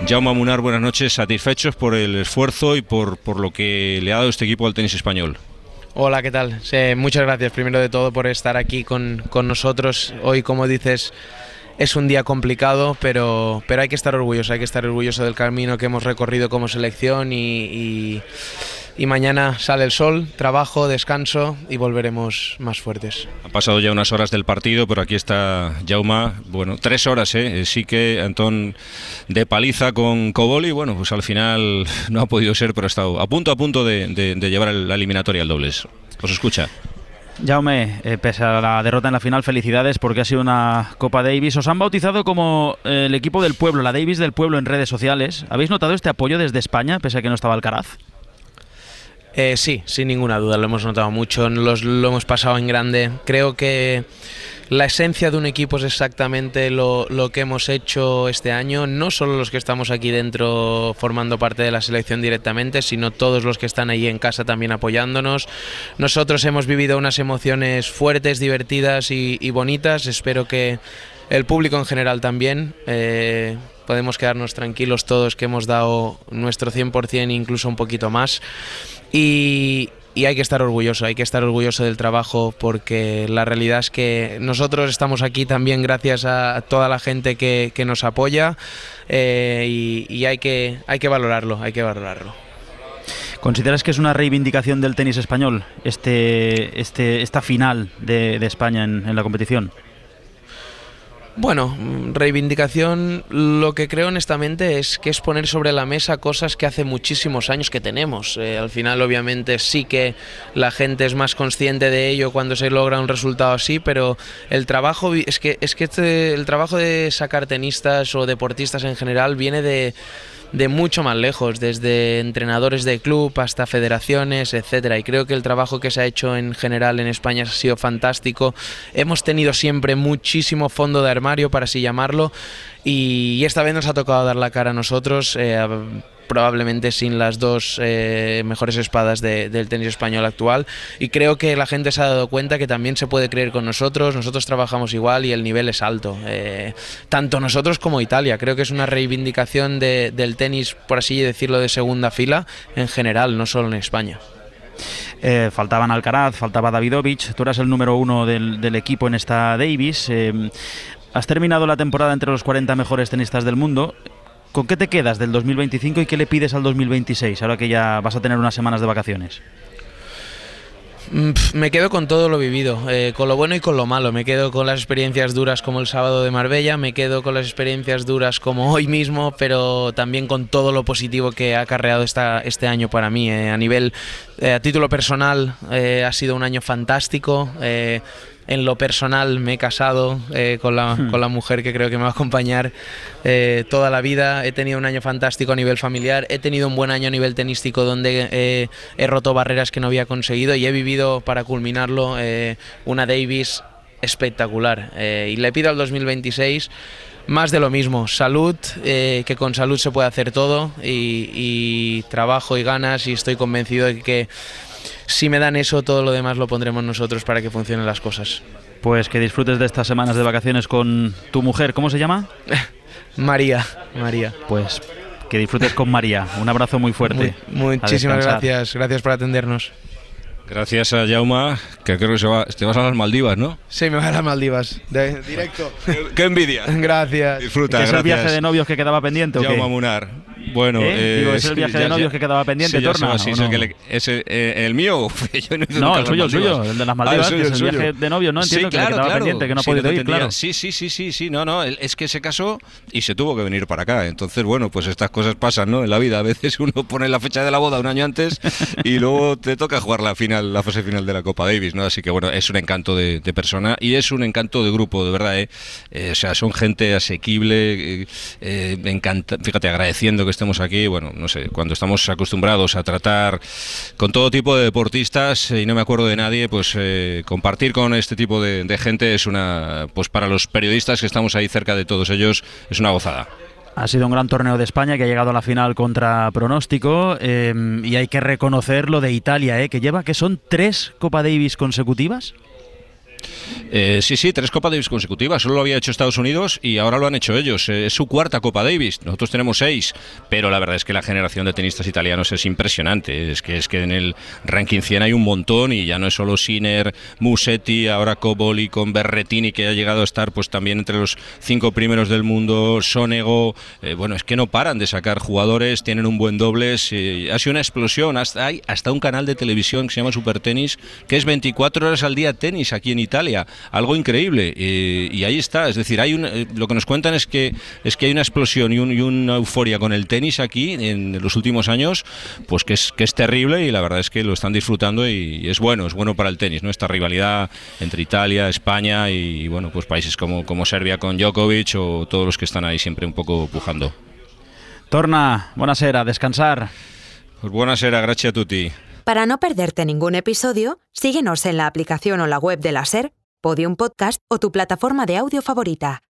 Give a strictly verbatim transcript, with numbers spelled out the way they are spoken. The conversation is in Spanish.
Jaume Munar, buenas noches. ¿Satisfechos por el esfuerzo y por, por lo que le ha dado este equipo al tenis español? Hola, ¿qué tal? Sí, muchas gracias primero de todo por estar aquí con, con nosotros. Hoy, como dices, es un día complicado, pero, pero hay que estar orgulloso, hay que estar orgulloso del camino que hemos recorrido como selección y, y, y mañana sale el sol, trabajo, descanso y volveremos más fuertes. Han pasado ya unas horas del partido, pero aquí está Jaume. Bueno, tres horas, ¿eh? Sí que Antón de paliza con Koboli. Bueno, pues al final no ha podido ser, pero ha estado a punto a punto de, de, de llevar la eliminatoria al dobles. Os escucha. Jaume, eh, pese a la derrota en la final, felicidades porque ha sido una Copa Davis. Os han bautizado como eh, el equipo del pueblo, la Davis del pueblo en redes sociales. ¿Habéis notado este apoyo desde España, pese a que no estaba Alcaraz? Eh, sí, sin ninguna duda, lo hemos notado mucho, los, lo hemos pasado en grande. Creo que la esencia de un equipo es exactamente lo, lo que hemos hecho este año, no solo los que estamos aquí dentro formando parte de la selección directamente, sino todos los que están ahí en casa también apoyándonos. Nosotros hemos vivido unas emociones fuertes, divertidas y, y bonitas, espero que el público en general también. Eh, podemos quedarnos tranquilos todos que hemos dado nuestro cien por cien, incluso un poquito más. Y, y hay que estar orgulloso, hay que estar orgulloso del trabajo, porque la realidad es que nosotros estamos aquí también gracias a toda la gente que, que nos apoya eh, y, y hay que, hay que valorarlo, hay que valorarlo. ¿Consideras que es una reivindicación del tenis español este, este, esta final de, de España en, en la competición? Bueno, reivindicación, lo que creo honestamente es que es poner sobre la mesa cosas que hace muchísimos años que tenemos. Eh, al final obviamente sí que la gente es más consciente de ello cuando se logra un resultado así, pero el trabajo es que, es que este, el trabajo de sacar tenistas o deportistas en general viene de... de mucho más lejos, desde entrenadores de club hasta federaciones, etcétera. Y creo que el trabajo que se ha hecho en general en España ha sido fantástico. Hemos tenido siempre muchísimo fondo de armario, para así llamarlo, y esta vez nos ha tocado dar la cara a nosotros, eh, probablemente sin las dos eh, mejores espadas de, del tenis español actual, y creo que la gente se ha dado cuenta que también se puede creer con nosotros. Nosotros trabajamos igual y el nivel es alto, eh, tanto nosotros como Italia. Creo que es una reivindicación de, del tenis, por así decirlo, de segunda fila en general, no solo en España. Eh, faltaban Alcaraz, faltaba Davidovich, tú eras el número uno del, del equipo en esta Davis. Eh, has terminado la temporada entre los cuarenta mejores tenistas del mundo. ¿Con qué te quedas del dos mil veinticinco y qué le pides al dos mil veintiséis, ahora que ya vas a tener unas semanas de vacaciones? Me quedo con todo lo vivido, eh, con lo bueno y con lo malo. Me quedo con las experiencias duras como el sábado de Marbella, me quedo con las experiencias duras como hoy mismo, pero también con todo lo positivo que ha acarreado esta, este año para mí. Eh, a nivel, eh, a título personal, eh, ha sido un año fantástico. Eh, En lo personal me he casado eh, con, la, hmm. con la mujer que creo que me va a acompañar eh, toda la vida. He tenido un año fantástico a nivel familiar, he tenido un buen año a nivel tenístico donde eh, he roto barreras que no había conseguido y he vivido, para culminarlo, eh, una Davis espectacular. Eh, y le pido al dos mil veintiséis más de lo mismo, salud, eh, que con salud se puede hacer todo, y, y trabajo y ganas, y estoy convencido de que si me dan eso, todo lo demás lo pondremos nosotros para que funcionen las cosas. Pues que disfrutes de estas semanas de vacaciones con tu mujer. ¿Cómo se llama? María. María. Pues que disfrutes con María. Un abrazo muy fuerte. Muy, muchísimas gracias. Gracias por atendernos. Gracias a Jaume, que creo que se va, te vas a las Maldivas, ¿no? Sí, me voy a las Maldivas, de, directo. ¡Qué envidia! Gracias. Disfruta, ¿Es gracias. el viaje de novios que quedaba pendiente o qué? Jaume Munar. Bueno, ¿Eh? eh, Digo, ¿es el viaje sí, de ya, novios ya, que quedaba pendiente, sí, ya Torna? Sí, ¿o sí, no? que le, es el, eh, el mío. Yo no, he ido no nunca el suyo, a el las suyo, el de las Maldivas, ah, el suyo, que es el, el viaje suyo. de novios, ¿no? Entiendo sí, claro, que le quedaba claro. pendiente, que no ha sí, podido no ir, entendía. claro. Sí, sí, sí, sí, sí, no, no, es que se casó y se tuvo que venir para acá. Entonces, bueno, pues estas cosas pasan, ¿no? En la vida, a veces uno pone la fecha de la boda un año antes y luego te toca jugar la final, la fase final de la Copa Davis, ¿no? Así que, bueno, es un encanto de, de persona y es un encanto de grupo, de verdad, ¿eh? eh o sea, son gente asequible, eh, eh, me encanta, fíjate, agradeciendo que estemos aquí. Bueno, no sé, cuando estamos acostumbrados a tratar con todo tipo de deportistas y no me acuerdo de nadie, pues eh, compartir con este tipo de, de gente es una, pues para los periodistas que estamos ahí cerca de todos ellos, es una gozada. Ha sido un gran torneo de España que ha llegado a la final contra pronóstico, eh, y hay que reconocer lo de Italia, eh, que lleva, que son tres Copa Davis consecutivas. Eh, sí, sí, tres Copa Davis consecutivas. Solo lo había hecho Estados Unidos y ahora lo han hecho ellos. Eh, es su cuarta Copa Davis. Nosotros tenemos seis, pero la verdad es que la generación de tenistas italianos es impresionante. Es que es que en el ranking cien hay un montón y ya no es solo Sinner, Musetti, ahora Cobolli con Berrettini, que ha llegado a estar pues también entre los cinco primeros del mundo, Sonego. Eh, bueno, es que no paran de sacar jugadores, tienen un buen dobles. Eh, ha sido una explosión. Hasta, hay hasta un canal de televisión que se llama Super Tenis, que es veinticuatro horas al día tenis aquí en Italia. Algo increíble, eh, y ahí está. Es decir, hay un, eh, lo que nos cuentan es que es que hay una explosión y, un, y una euforia con el tenis aquí en los últimos años, pues que es que es terrible, y la verdad es que lo están disfrutando y, y es bueno, es bueno para el tenis, ¿no? Esta rivalidad entre Italia, España y, y bueno, pues países como, como Serbia con Djokovic o todos los que están ahí siempre un poco pujando. Torna, buonasera, descansar. Pues buonasera, grazie a tutti. Para no perderte ningún episodio, síguenos en la aplicación o la web de la SER, Podium Podcast o tu plataforma de audio favorita.